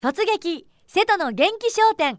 突撃瀬戸の元気商店。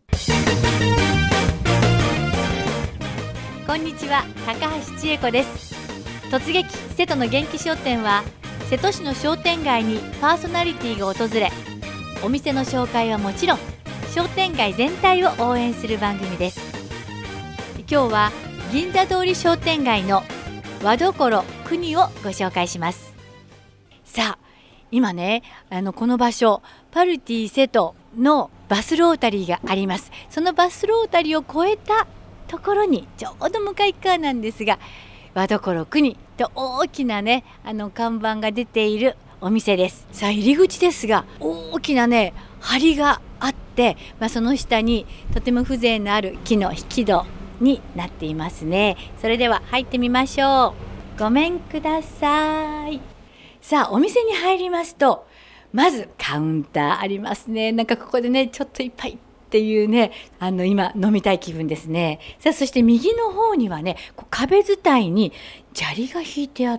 こんにちは、高橋千恵子です。突撃瀬戸の元気商店は瀬戸市の商店街にパーソナリティが訪れ、お店の紹介はもちろん商店街全体を応援する番組です。今日は銀座通り商店街の和どころ国をご紹介します。さあ今ね、この場所パルティ瀬戸のバスロータリーがあります。そのバスロータリーを越えたところにちょうど向かい側なんですが、和どころ国と大きなね看板が出ているお店です。さあ入り口ですが、大きなね梁があって、その下にとても風情のある木の引き戸になっていますね。それでは入ってみましょう。ごめんください。さあお店に入りますと、まずカウンターありますね。なんかここでねちょっと一杯っていうね、今飲みたい気分ですね。さあそして右の方にはね、壁伝いに砂利が引いてあって、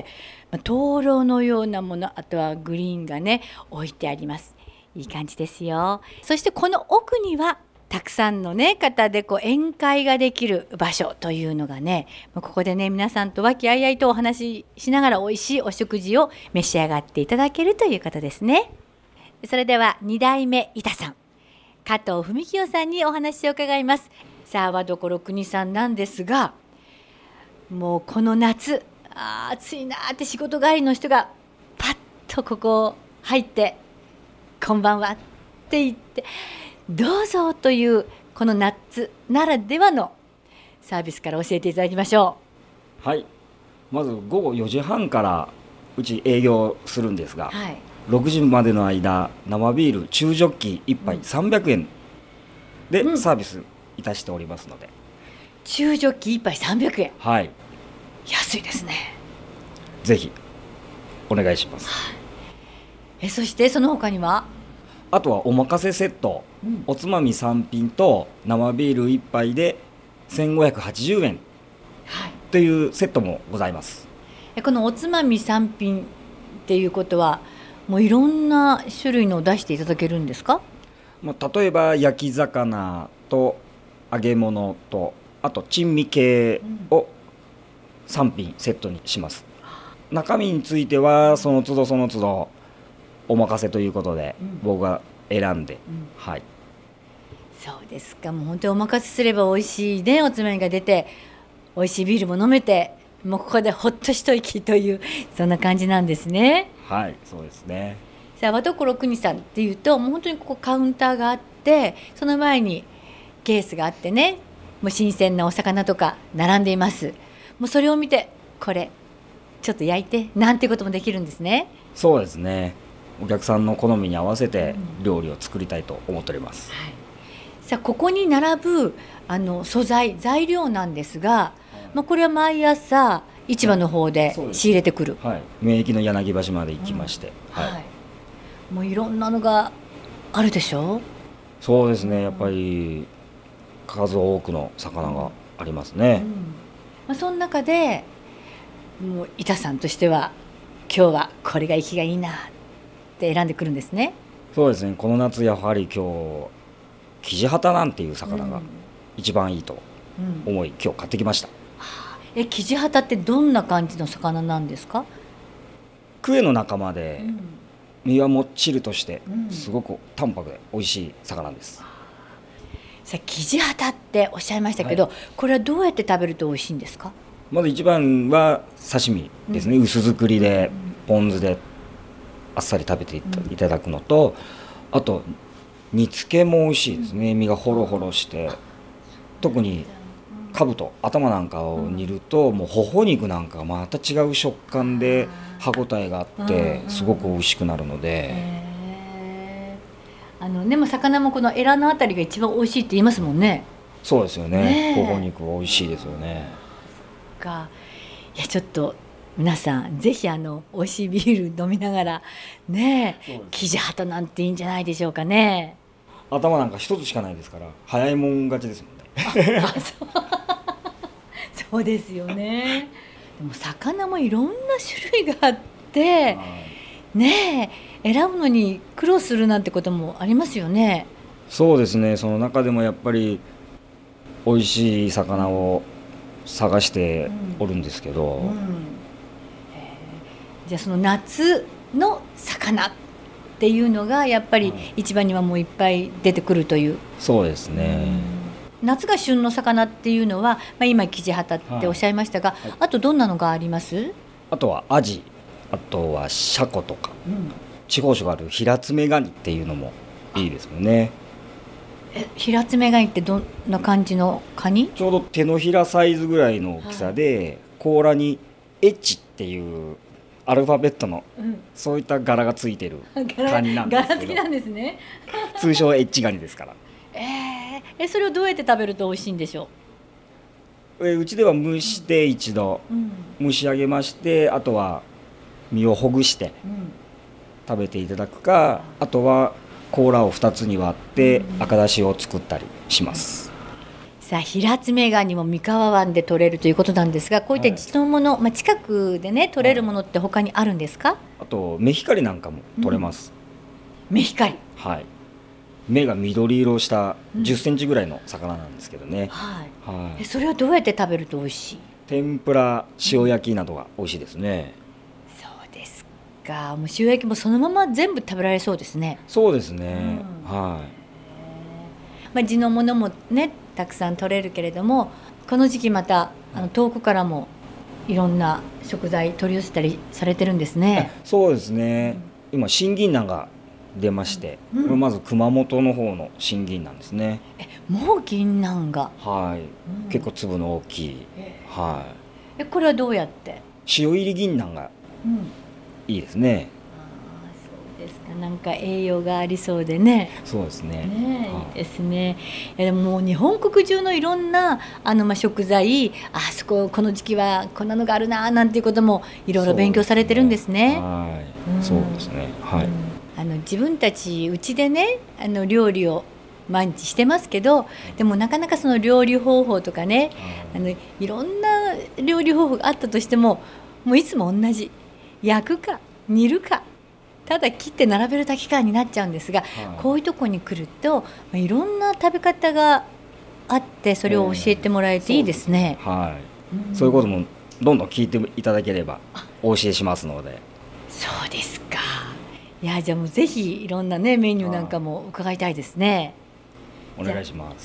灯籠のようなもの、あとはグリーンがね置いてあります。いい感じですよ。そしてこの奥にはたくさんのね方で宴会ができる場所というのがね、ここでね皆さんと和気あいあいとお話ししながら美味しいお食事を召し上がっていただけるということですね。それでは2代目板さん、加藤文清さんにお話を伺います。さあ和どころ国さんなんですが、もうこの夏暑いなって仕事帰りの人がパッとここ入ってこんばんはって言ってどうぞというこの夏ならではのサービスから教えていただきましょう。はい、まず午後4時半からうち営業するんですが、はい、6時までの間生ビール中ジョッキ1杯300円でサービスいたしておりますので、 中ジョッキ1杯300円、 はい、 安いですね。 ぜひお願いします。 そしてその他には、 あとはおまかせセット、おつまみ3品と生ビール1杯で1580円というセットもございます。 このおつまみ3品っていうことはもういろんな種類のを出していただけるんですか？ 例えば焼き魚と揚げ物とあと珍味系を3品セットにします。中身についてはその都度その都度お任せということで、僕が選んで、はい。 そうですか。もう本当にお任せすれば美味しいねおつまみが出て、美味しいビールも飲めて、もうここでほっと一息というそんな感じなんですね。 はい、そうですね。 さあ和どころ国さんっていうと、もう本当にここカウンターがあって、その前にケースがあってね、もう新鮮なお魚とか並んでいます。もうそれを見て、これちょっと焼いてなんていうこともできるんですね。 そうですね。お客さんの好みに合わせて料理を作りたいと思っております。 はい、さあここに並ぶ素材材料なんですが、これは毎朝市場の方で仕入れてくる、 はい、免疫の柳橋まで行きまして、 もういろんなのがあるでしょう。 そうですね、やっぱり数多くの魚がありますね。 その中でもう板さんとしては今日はこれが生きがいいなって選んでくるんですね。 そうですね、この夏やはり今日キジハタなんていう魚が一番いいと思い、今日買ってきました。 キジハタってどんな感じの魚なんですか？ クエの仲間で、身はもっちりとしてすごく淡白で美味しい魚です。 さあキジハタっておっしゃいましたけど、これはどうやって食べると美味しいんですか？ まず一番は刺身ですね、薄作りでポン酢であっさり食べていただくのと、あと煮付けも美味しいですね。身がホロホロして、特にかぶと頭なんかを煮ると、もう頬肉なんかがまた違う食感で歯ごたえがあってすごく美味しくなるので、 でも魚もこのエラのあたりが一番美味しいって言いますもんね。 そうですよね。頬肉美味しいですよね。 いやちょっと皆さんぜひ美味しいビール飲みながらね、キジハタなんていいんじゃないでしょうかね。 頭なんか一つしかないですから早いもん勝ちですもんね。 そうですよね。でも魚もいろんな種類があって、ねえ選ぶのに苦労するなんてこともありますよね。 そうですね、その中でもやっぱり美味しい魚を探しておるんですけど、 じゃあその夏の魚っていうのがやっぱり市場にはもういっぱい出てくるという。 そうですね、 夏が旬の魚っていうのは、今キジハタっておっしゃいましたが、あとどんなのがあります？ あとはアジ、あとはシャコとか、地方種があるヒラツメガニっていうのもいいですよね。 ヒラツメガニってどんな感じのカニ？ ちょうど手のひらサイズぐらいの大きさで、甲羅に H っていうアルファベットの、そういった柄がついてるカニなんですけど、 柄付きなんですね。 通称 H ガニですから。 それをどうやって食べると美味しいんでしょうちでは蒸して一度蒸し上げまして、あとは身をほぐして食べていただくか、あとは甲羅を2つに割って赤だしを作ったりします。 さあ、ヒラツメガニも三河湾で取れるということなんですが、こういった地のもの、近くでね取れるものって他にあるんですか？ あとメヒカリなんかも取れます。 メヒカリ、 はい、目が緑色した10センチぐらいの魚なんですけどね、 それはどうやって食べると美味しい？ 天ぷら、塩焼きなどが美味しいですね。 そうですか。もう塩焼きもそのまま全部食べられそうですね。 そうですね、 地のものもねたくさん取れるけれども、この時期また遠くからもいろんな食材取り寄せたりされてるんですね。 そうですね、今新銀杏が出まして、これまず熊本の方の新銀杏ですね。 もう銀杏が、 結構粒の大きい、 これはどうやって？ 塩入り銀杏がいいですね。 そうですか。なんか栄養がありそうでね。 そうですね。 いいですね。でももう日本国中のいろんな食材、そここの時期はこんなのがあるななんていうこともいろいろ勉強されてるんですね。 そうですね。 自分たちうちでね料理を毎日してますけど、でもなかなかその料理方法とかね、いろんな料理方法があったとしても、もういつも同じ、焼くか煮るかただ切って並べるだけかになっちゃうんですが、こういうとこに来るといろんな食べ方があって、それを教えてもらえていいですね。 そういうこともどんどん聞いていただければお教えしますので。 そうですか。いや、じゃあもうぜひいろんなねメニューなんかも伺いたいですね。 お願いします。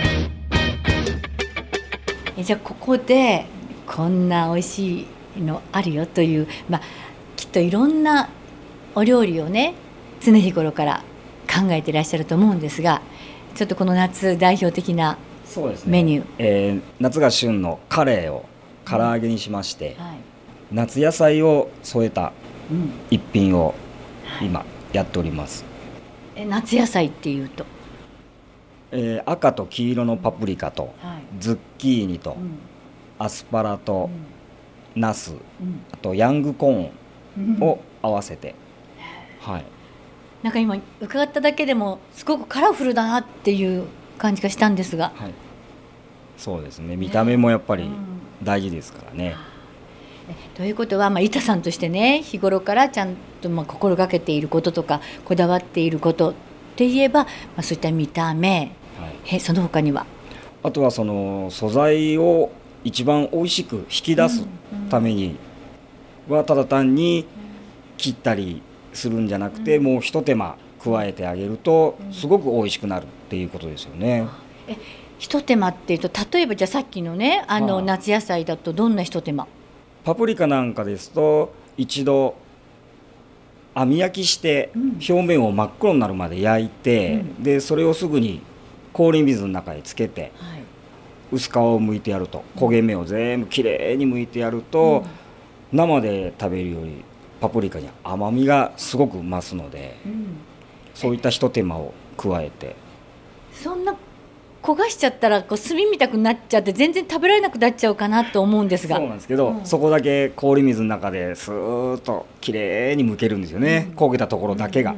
じゃあここでこんな美味しいのあるよという、きっといろんなお料理をね常日頃から考えていらっしゃると思うんですが、ちょっとこの夏代表的なメニュー、 夏が旬のカレーを唐揚げにしまして、夏野菜を添えた一品を今やっております。 夏野菜っていうと、 赤と黄色のパプリカと、ズッキーニと、アスパラと、ナス、あとヤングコーンを合わせて、 なんか今伺っただけでもすごくカラフルだなっていう感じがしたんですが、 そうですね、見た目もやっぱり大事ですからね。 ということは、板さんとしてね日頃からちゃんと心がけていることとかこだわっていることって言えば、そういった見た目、その他には、 あとはその素材を一番おいしく引き出すためには、ただ単に切ったりするんじゃなくて、もう一手間加えてあげるとすごくおいしくなるっていうことですよね。 一手間っていうと、例えばじゃあさっきのね夏野菜だとどんな一手間？ パプリカなんかですと一度網焼きして表面を真っ黒になるまで焼いて、でそれをすぐに氷水の中につけて、薄皮を剥いてやると、焦げ目を全部きれいに剥いてやると、生で食べるよりパプリカに甘みがすごく増すので、そういった一手間を加えて。 そんな焦がしちゃったら炭みたくなっちゃって全然食べられなくなっちゃうかなと思うんですが。 そうなんですけど、そこだけ氷水の中でスーッときれいに剥けるんですよね、焦げたところだけが。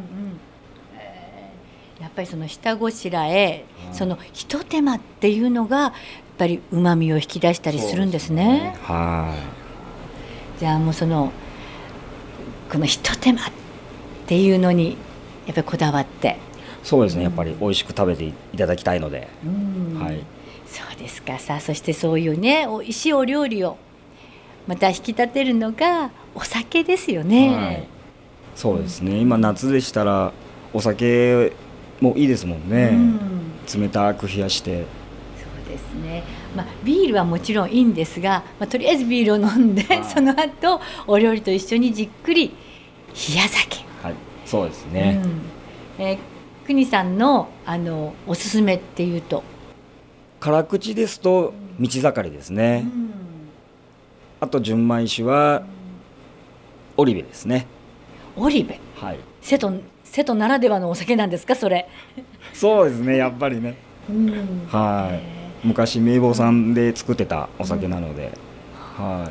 やっぱりその下ごしらえ、その一手間っていうのがやっぱりうまみを引き出したりするんですね。 はい。 じゃあもうこの一手間っていうのにやっぱりこだわって。 そうですね、やっぱり美味しく食べていただきたいので、はい、 そうですか。さあ、そしてそういうね美味しいお料理をまた引き立てるのがお酒ですよね。 はい、そうですね、今夏でしたらお酒もいいですもんね、冷たく冷やして。 そうですね、ビールはもちろんいいんですが、とりあえずビールを飲んで、その後お料理と一緒にじっくり冷や酒。 はい、そうですね、 国さんのおすすめっていうと。 辛口ですと道盛りですね、あと純米酒は織部ですね。 織部、 はい、 瀬戸ならではのお酒なんですか、それ。 そうですね、やっぱりね、はい、昔名簿さんで作ってたお酒なので、はい、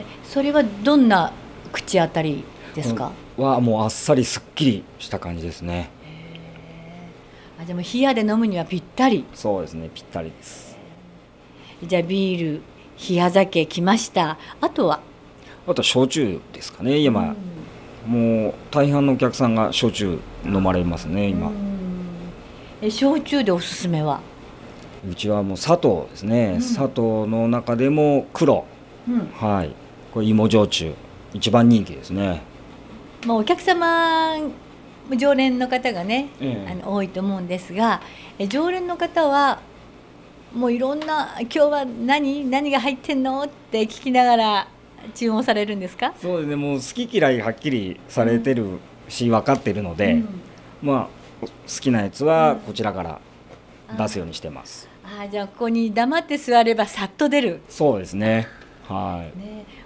それはどんな口当たりですか？ はもうあっさりすっきりした感じですね。 でも冷やで飲むにはぴったり。 そうですね、ぴったりです。 じゃあビール、冷や酒きました。あと焼酎ですかね。今、もう大半のお客さんが焼酎飲まれますね今。 焼酎でおすすめは？ うちはもう砂糖ですね、砂糖の中でも黒、はい、これ芋焼酎一番人気ですね。 お客様常連の方がね、多いと思うんですが、常連の方はもういろんな今日は何が入ってんのって聞きながら注文されるんですか？ そうですね、もう好き嫌いはっきりされてるし、分かってるので、好きなやつはこちらから出すようにしてます。 じゃあここに黙って座ればさっと出る。 そうですね、はい、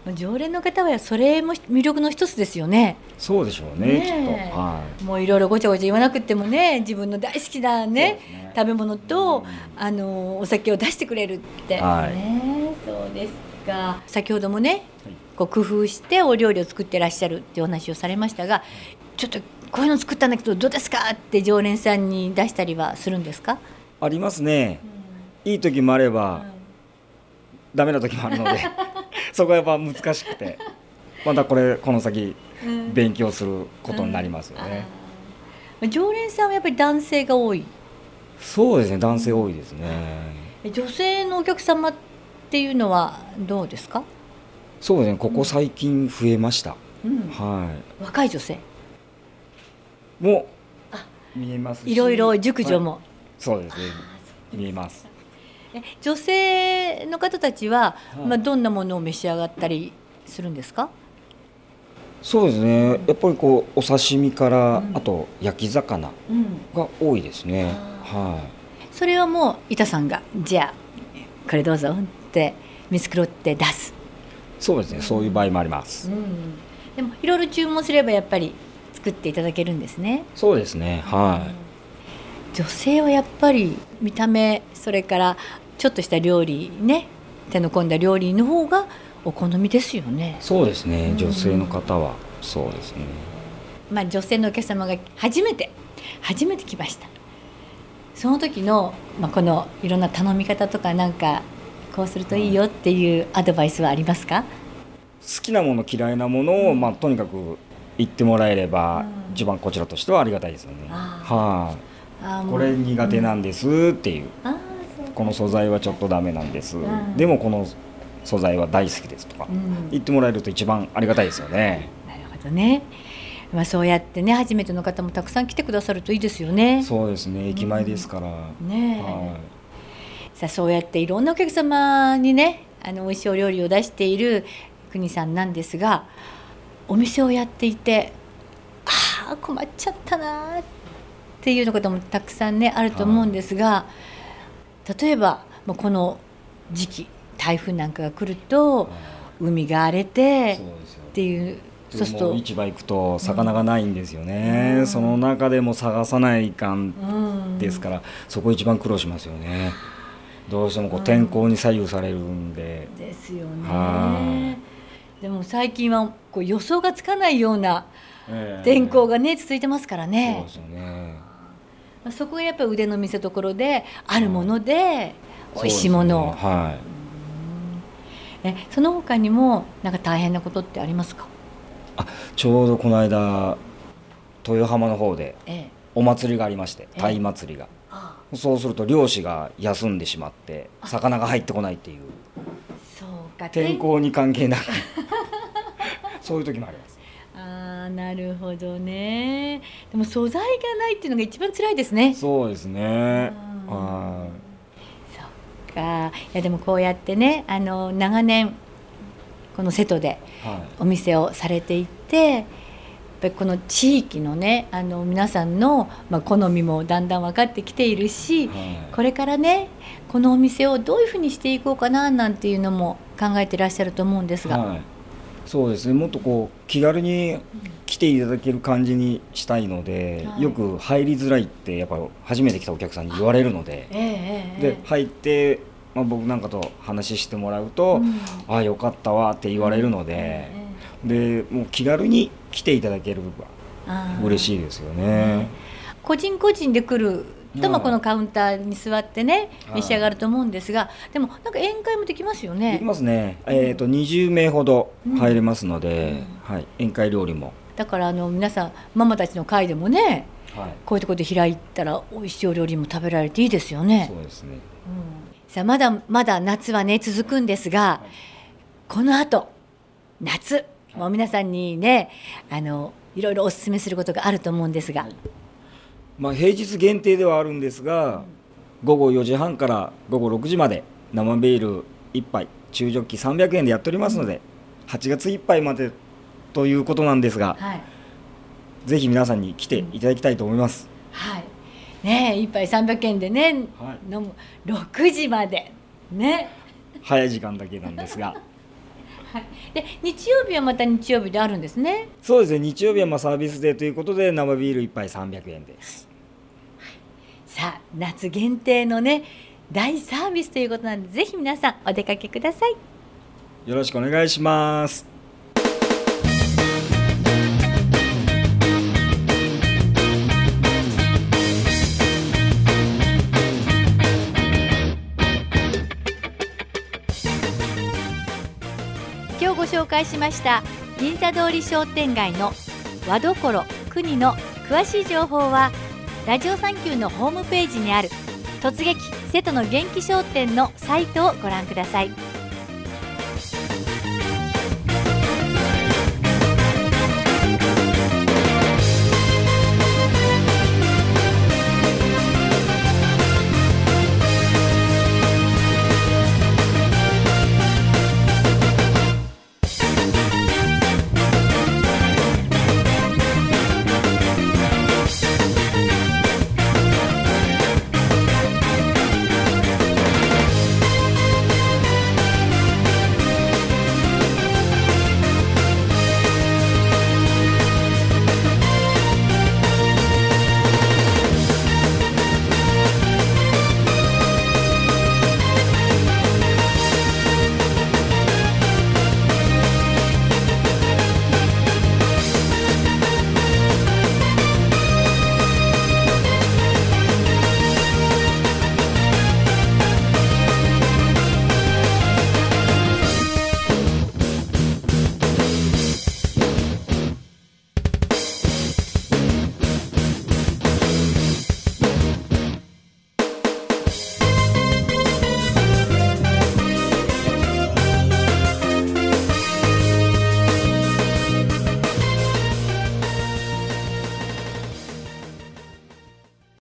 常連の方はそれも魅力の一つですよね。 そうでしょうね、きっと、はい、 もういろいろごちゃごちゃ言わなくてもね、自分の大好きなね食べ物と、お酒を出してくれるって、そうですか。先ほどもね、こう工夫してお料理を作ってらっしゃるっていうお話をされましたが、ちょっとこういうの作ったんだけどどうですかって常連さんに出したりはするんですか？ ありますね、いい時もあれば、ダメな時もあるのでそこはやっぱ難しくて、またこの先勉強することになりますよね。 常連さんはやっぱり男性が多い？ そうですね、男性多いですね。 女性のお客様っていうのはどうですか？ そうですね、ここ最近増えました、はい、 若い女性も見えますし、 いろいろ熟女も、 そうですね、見えます。 女性の方たちは、どんなものを召し上がったりするんですか？ そうですね、やっぱりこうお刺身から、あと焼き魚が多いですね、はい、 それはもう板さんがじゃあこれどうぞって見繕って出す？ そうですね、そういう場合もあります、 でもいろいろ注文すればやっぱり作っていただけるんですね。 そうですね、はい、 女性はやっぱり見た目、それからちょっとした料理ね、手の込んだ料理の方がお好みですよね。 そうですね、女性の方はそうですね、 女性のお客様が初めて来ました。その時の、このいろんな頼み方とか、なんかこうするといいよっていうアドバイスはありますか？ 好きなもの嫌いなものを、とにかく言ってもらえれば、一番こちらとしてはありがたいですよね。これ苦手なんですっていう、この素材はちょっとダメなんです、でもこの素材は大好きですとか、言ってもらえると一番ありがたいですよね。 なるほどね。そうやってね、初めての方もたくさん来てくださるといいですよね。 そうですね、駅前ですから、 さあ、そうやっていろんなお客様にね、美味しいお料理を出している国さんなんですが、お店をやっていて困っちゃったなっていうこともたくさんねあると思うんですが、例えばこの時期台風なんかが来ると、海が荒れてっていう、 そうすると市場行くと魚がないんですよね、その中でも探さないかんですから、そこ一番苦労しますよね。どうしても天候に左右されるんで。 ですよね。でも最近は予想がつかないような天候がね、続いてますからね。 そうですよね。 そこがやっぱり腕の見せ所で、あるもので美味しいものを、その他にもなんか大変なことってありますか？ ちょうどこの間豊浜の方でええ、 お祭りがありまして、 ええ鯛祭りが、 あそうすると漁師が休んでしまって魚が入ってこないっていう、 そうか、 天候に関係なくそういう時もあります。 あー、なるほどね。でも素材がないっていうのが一番辛いですね。 そうですね。 うんはそっか。いやでもこうやってね、長年この瀬戸でい、はお店をされていて、やっぱりこの地域のね、皆さんの、好みもだんだん分かってきているし、 はいこれからねこのお店をどういうふうにしていこうかななんていうのも考えていらっしゃると思うんですが、 はい、そうですね。もっとこう気軽に来ていただける感じにしたいので、 はいよく入りづらいってやっぱ初めて来たお客さんに言われるので、で入って、僕なんかと話してもらうと、ああよかったわって言われるので、でもう気軽に来ていただければ嬉しいですよね。 個人個人で来ると、 はいこのカウンターに座ってねはい召し上がると思うんですが、でもなんか宴会もできますよね。 できますね。20名ほど入れますので、はい、宴会料理も、 だから皆さんママたちの会でもね、 はい、 こういうところで開いたら美味しいお料理も食べられていいですよね。 そうですね。 さあまだまだ夏はね続くんですが、この後夏もう皆さんにねいろいろお勧めすることがあると思うんですが、 平日限定ではあるんですが、午後4時半から午後6時まで生ビール1杯中ジョッキ300円でやっておりますので、8月いっぱいまでということなんですが、 はいぜひ皆さんに来ていただきたいと思います。 はいね、1杯300円でね、 はい飲む6時までね。 早い時間だけなんですがで日曜日はまた日曜日であるんですね。 そうですね、日曜日はサービスデーということで生ビール1杯300円です。 さあ夏限定のね大サービスということなんで、ぜひ皆さんお出かけください。 よろしくお願いします。 今日ご紹介しました銀座通り商店街の和どころ国の詳しい情報はラジオサンキューのホームページにある突撃瀬戸の元気商店のサイトをご覧ください。